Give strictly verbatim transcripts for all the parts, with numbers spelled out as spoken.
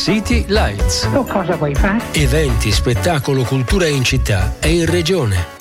City Lights. Tu cosa vuoi fare? Eventi, spettacolo, cultura in città e in regione.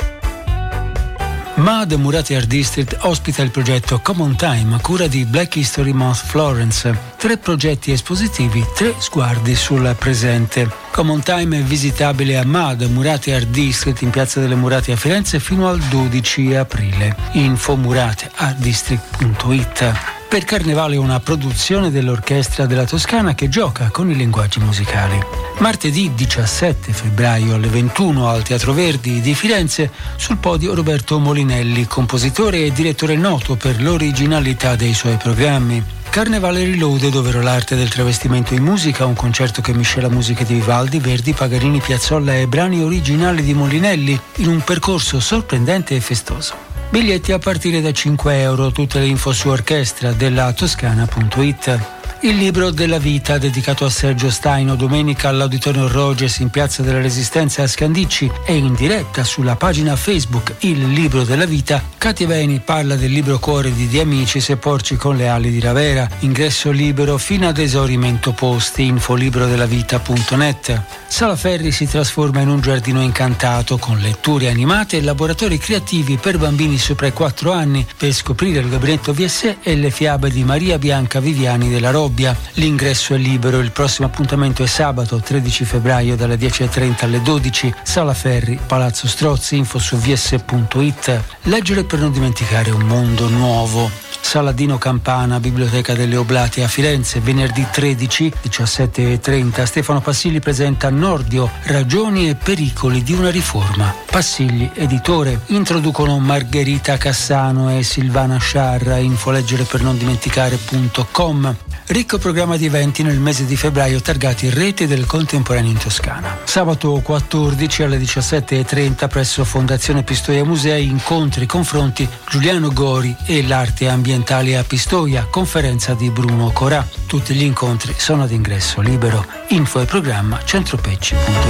M A D Murate Art District ospita il progetto Common Time a cura di Black History Month Florence. Tre progetti espositivi, tre sguardi sul presente. Common Time è visitabile a M A D Murate Art District in Piazza delle Murate a Firenze fino al dodici aprile. Info murate art district punto it. Per Carnevale una produzione dell'Orchestra della Toscana che gioca con i linguaggi musicali. Martedì diciassette febbraio alle ventuno al Teatro Verdi di Firenze, sul podio Roberto Molinelli, compositore e direttore noto per l'originalità dei suoi programmi. Carnevale Reloaded, ovvero l'arte del travestimento in musica, un concerto che miscela musiche di Vivaldi, Verdi, Paganini, Piazzolla e brani originali di Molinelli in un percorso sorprendente e festoso. Biglietti a partire da cinque euro, tutte le info su orchestra della toscana punto it. Il libro della vita, dedicato a Sergio Staino, domenica all'Auditorium Rogers in Piazza della Resistenza a Scandicci e in diretta sulla pagina Facebook Il Libro della Vita. Katia Veni parla del libro Cuore di De Amicis e Porci con le ali di Ravera. Ingresso libero fino ad esaurimento posti. Info libro della vita punto net. Sala Ferri si trasforma in un giardino incantato con letture animate e laboratori creativi per bambini sopra i quattro anni per scoprire il gabinetto V S e le fiabe di Maria Bianca Viviani della Robbia. L'ingresso è libero, il prossimo appuntamento è sabato tredici febbraio dalle dieci e trenta alle dodici, Sala Ferri, Palazzo Strozzi, info su v s punto it. Leggere per non dimenticare un mondo nuovo. Sala Dino Campana, Biblioteca delle Oblati a Firenze, venerdì tredici, diciassette e trenta. Stefano Passigli presenta Nordio, ragioni e pericoli di una riforma. Passigli, editore, introducono Margherita Cassano e Silvana Sciarra, info leggere per non dimenticare punto com. Ricco programma di eventi nel mese di febbraio targati Rete del Contemporaneo in Toscana. Sabato quattordici alle diciassette e trenta presso Fondazione Pistoia Musei, incontri, confronti, Giuliano Gori e l'arte ambientale a Pistoia, conferenza di Bruno Corà. Tutti gli incontri sono ad ingresso libero. Info e programma centropecci punto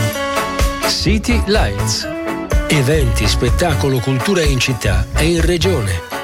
it. City Lights. Eventi, spettacolo, cultura in città e in regione.